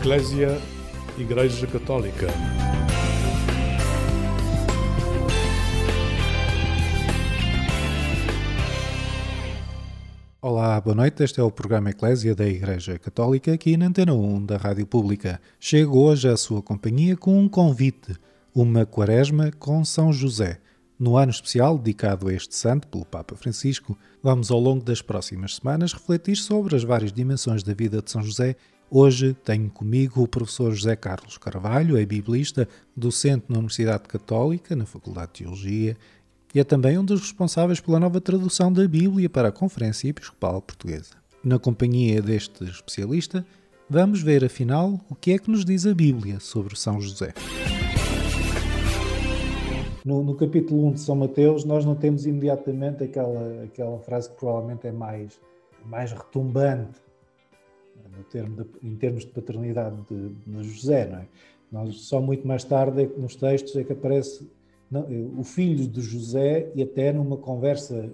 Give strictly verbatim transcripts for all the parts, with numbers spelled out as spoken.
Eclésia, Igreja Católica. Olá, boa noite. Este é o programa Eclésia da Igreja Católica, aqui na Antena um da Rádio Pública. Chego hoje à sua companhia com um convite, uma quaresma com São José. No ano especial dedicado a este santo pelo Papa Francisco, vamos ao longo das próximas semanas refletir sobre as várias dimensões da vida de São José. Hoje tenho comigo o professor José Carlos Carvalho, é biblista, docente na Universidade Católica, na Faculdade de Teologia, e é também um dos responsáveis pela nova tradução da Bíblia para a Conferência Episcopal Portuguesa. Na companhia deste especialista, vamos ver afinal o que é que nos diz a Bíblia sobre São José. No, no capítulo um de São Mateus, nós não temos imediatamente aquela, aquela frase que provavelmente é mais, mais retumbante no termo de, em termos de paternidade de, de José, não é? Nós, só muito mais tarde, é, nos textos, é que aparece não, o filho de José e até numa conversa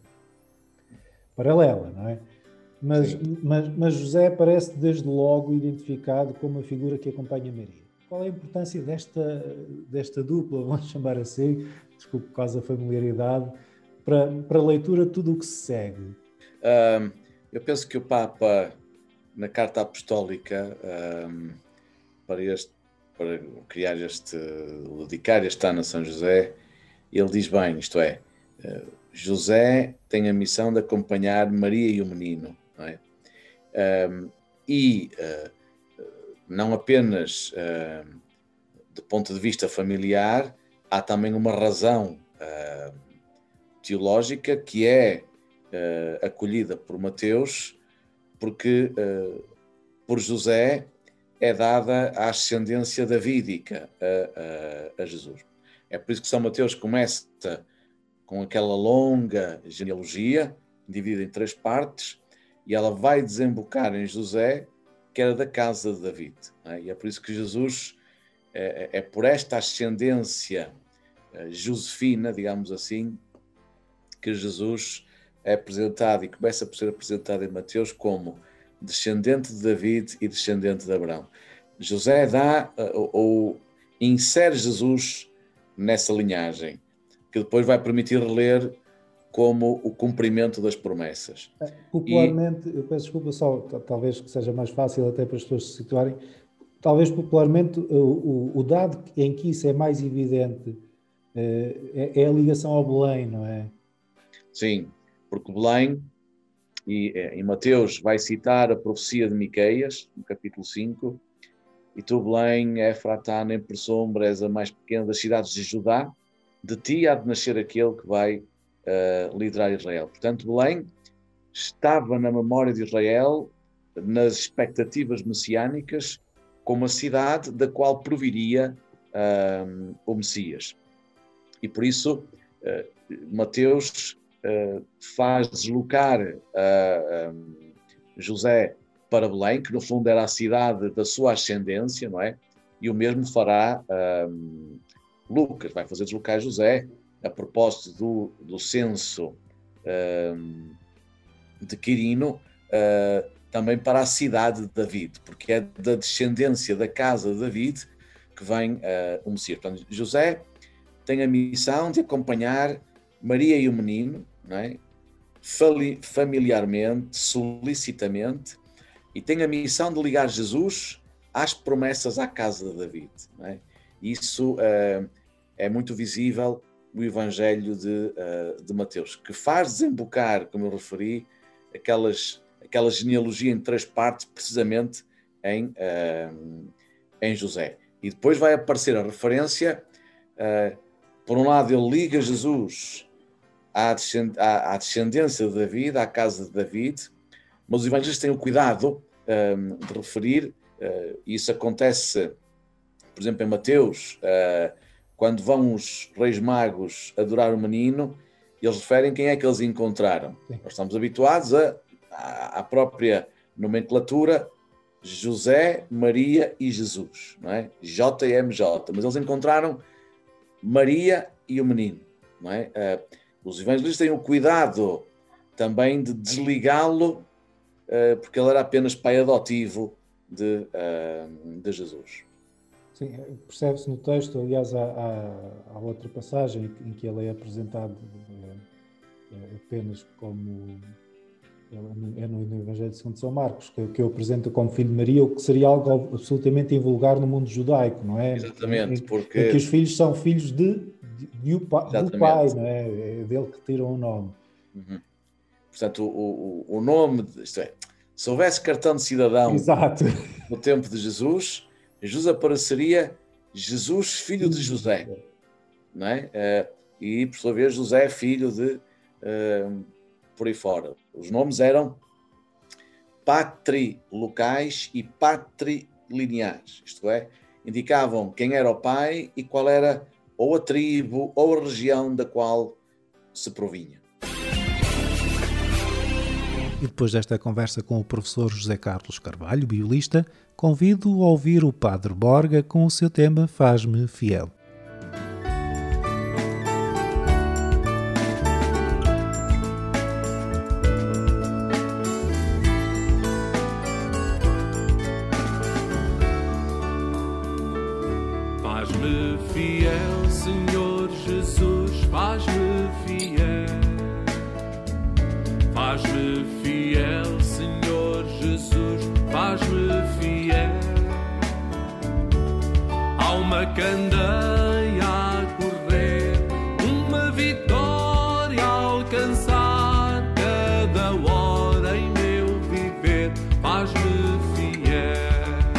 paralela, não é? Mas, mas, mas José aparece desde logo identificado como a figura que acompanha Maria. Qual é a importância desta, desta dupla, vamos chamar assim, desculpe por causa da familiaridade, para, para a leitura de tudo o que se segue? Um, eu penso que o Papa, na Carta Apostólica, um, para, este, para criar este, dedicar este ano a São José, ele diz bem, isto é, uh, José tem a missão de acompanhar Maria e o menino, não é? Um, e uh, não apenas uh, do ponto de vista familiar, há também uma razão uh, teológica que é uh, acolhida por Mateus, porque uh, por José é dada a ascendência davídica a, a, a Jesus. É por isso que São Mateus começa com aquela longa genealogia, dividida em três partes, e ela vai desembocar em José, que era da casa de David. Não é? E é por isso que Jesus, é, é por esta ascendência é, josefina, digamos assim, que Jesus é apresentado e começa por ser apresentado em Mateus como descendente de David e descendente de Abraão. José dá ou, ou insere Jesus nessa linhagem, que depois vai permitir ler como o cumprimento das promessas. Popularmente, e... eu peço desculpa só, talvez que seja mais fácil até para as pessoas se situarem, talvez popularmente o, o, o dado em que isso é mais evidente é, é a ligação ao Belém, não é? Sim, porque Belém, e em Mateus vai citar a profecia de Miqueias, no capítulo cinco, e tu, Belém, Efratá, nem por sombra és a mais pequena das cidades de Judá, de ti há de nascer aquele que vai uh, liderar Israel. Portanto, Belém estava na memória de Israel, nas expectativas messiânicas, como a cidade da qual proviria uh, o Messias. E por isso, uh, Mateus uh, faz deslocar uh, um, José para Belém, que no fundo era a cidade da sua ascendência, não é? E o mesmo fará um, Lucas, vai fazer deslocar José, a propósito do, do censo um, de Quirino, uh, também para a cidade de David, porque é da descendência da casa de David que vem uh, o Messias. Portanto, José tem a missão de acompanhar Maria e o menino, não é? Familiarmente, solicitamente, e tem a missão de ligar Jesus às promessas à casa de David. Não é? Isso uh, é muito visível no Evangelho de, uh, de Mateus, que faz desembocar, como eu referi, aquelas, aquela genealogia em três partes, precisamente em, uh, em José. E depois vai aparecer a referência, uh, por um lado ele liga Jesus à, descend- à, à descendência de David, à casa de David, mas os evangelistas têm o cuidado um, de referir, uh, e isso acontece, por exemplo, em Mateus, uh, quando vão os reis magos adorar o menino, eles referem quem é que eles encontraram. Sim. Nós estamos habituados a, à própria nomenclatura José, Maria e Jesus, não é? J M J, mas eles encontraram Maria e o menino, não é? Uh, os evangelistas têm o cuidado também de desligá-lo, uh, porque ele era apenas pai adotivo de, uh, de Jesus. Sim, percebe-se no texto, aliás, há, há, há outra passagem em que ele é apresentado é, é apenas como, é no, no Evangelho segundo São Marcos, que, que o apresenta como filho de Maria, o que seria algo absolutamente invulgar no mundo judaico, não é? Exatamente, em, porque... em que os filhos são filhos de, de, de do pai, não é? É dele que tiram o nome. Uhum. Portanto, o, o, o nome, isto é, se houvesse cartão de cidadão Exato. no tempo de Jesus, Jesus apareceria Jesus, filho de José, não é? Uh, e, por sua vez, José, filho de... Uh, por aí fora. Os nomes eram patrilocais e patrilineais, isto é, indicavam quem era o pai e qual era ou a tribo ou a região da qual se provinha. E depois desta conversa com o professor José Carlos Carvalho, biolista, convido a ouvir o Padre Borga com o seu tema Faz-me Fiel. Faz-me fiel, Senhor Jesus, faz-me fiel. Faz-me fiel, Senhor Jesus, faz-me fiel. Há uma candeia a correr, uma vitória a alcançar, cada hora em meu viver, faz-me fiel.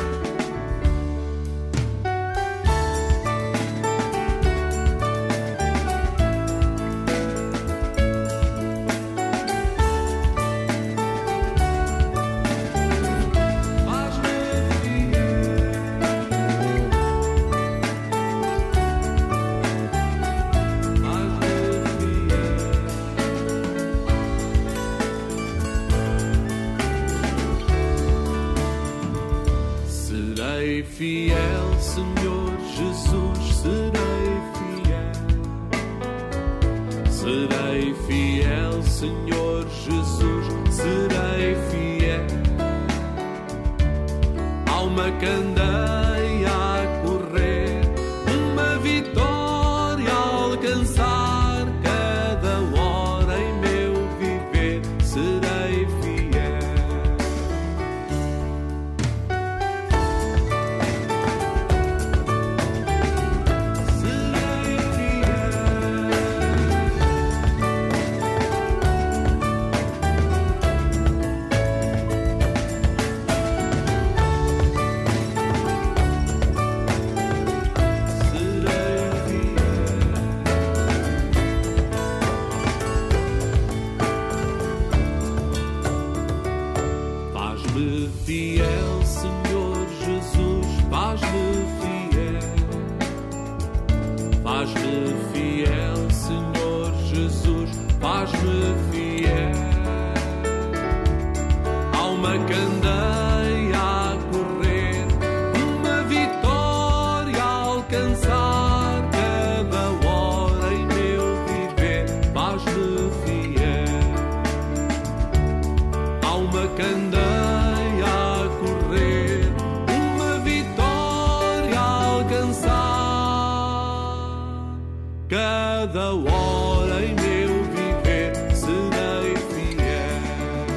Fiel, Senhor Jesus, serei fiel. Serei fiel, Senhor Jesus, serei fiel. Há uma candeia a correr, uma vitória a alcançar, cada hora em meu viver, serei fiel. Faz-me fiel, Senhor Jesus, faz-me fiel. Faz-me fiel, Senhor Jesus, faz-me fiel. Há uma candeia a correr, uma vitória a alcançar, cada hora em meu viver, faz-me fiel. Há uma candeia cada hora em meu viver, serei fiel.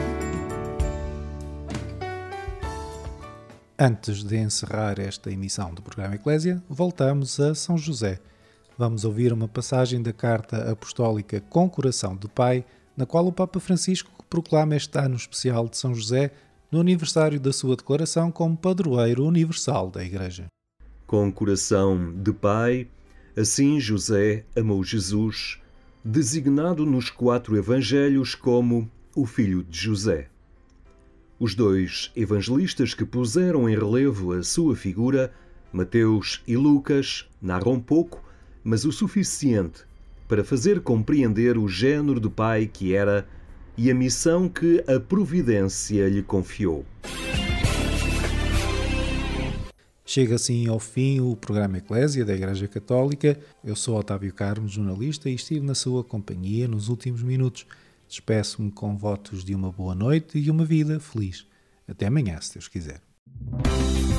Antes de encerrar esta emissão do programa Eclésia, voltamos a São José. Vamos ouvir uma passagem da Carta Apostólica Com Coração de Pai, na qual o Papa Francisco proclama este ano especial de São José no aniversário da sua declaração como padroeiro universal da Igreja. Com coração de Pai, assim José amou Jesus, designado nos quatro evangelhos como o filho de José. Os dois evangelistas que puseram em relevo a sua figura, Mateus e Lucas, narram pouco, mas o suficiente para fazer compreender o género de pai que era e a missão que a providência lhe confiou. Chega assim ao fim o programa Eclésia da Igreja Católica. Eu sou Otávio Carmo, jornalista, e estive na sua companhia nos últimos minutos. Despeço-me com votos de uma boa noite e uma vida feliz. Até amanhã, se Deus quiser. Música